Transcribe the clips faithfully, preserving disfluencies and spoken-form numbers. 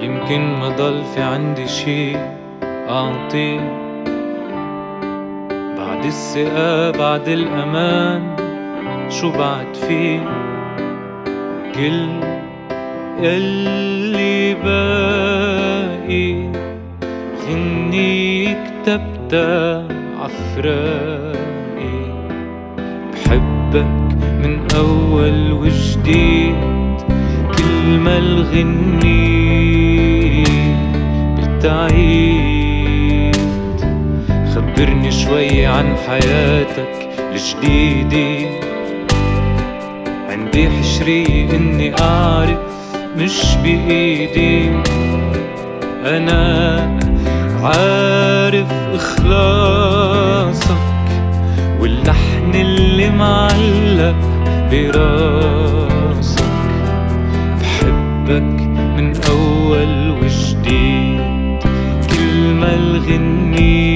يمكن ما ضل في عندي شي أعطيه بعد الثقة بعد الأمان، شو بعد فيه كل يلي باقي غني كتبتها عفراقي. بحبك من أول وجديد كل ما الغني بتعيد. خبرني شوي عن حياتك الجديدة، عندي حشرية إني أعرف مش بإيدي. أنا عارف إخلاصك واللحن اللي معلق براسك. بحبك من أول وجديد كل ما الغني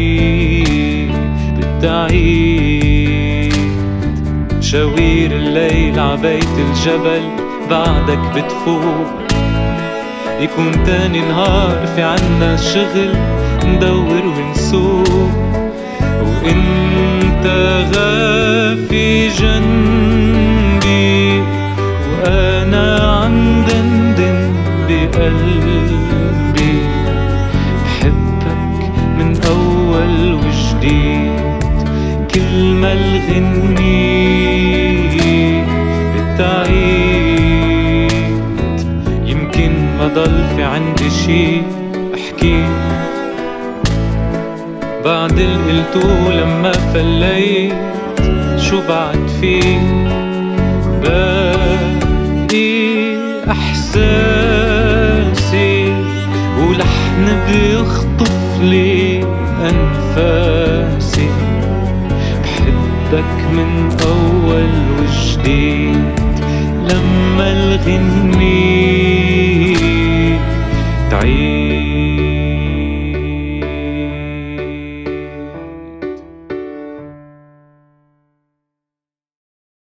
بتعيد. مشاوير الليل عبيت الجبل بعدك بتفوق، يكون تاني نهار في عنا شغل ندور ونسوق. وانت غافي جنبي وانا عم دندن بقلبي. بحبك من اول وجديد كل ما الغني بتعيد. يمكن ما ضل في عندي شي احكي بعد القلتو لما فليت. شو بعد فيه باقي احساسي ولحن بيخطف لي انفاسي. بحبك من اول وجديد لما الغني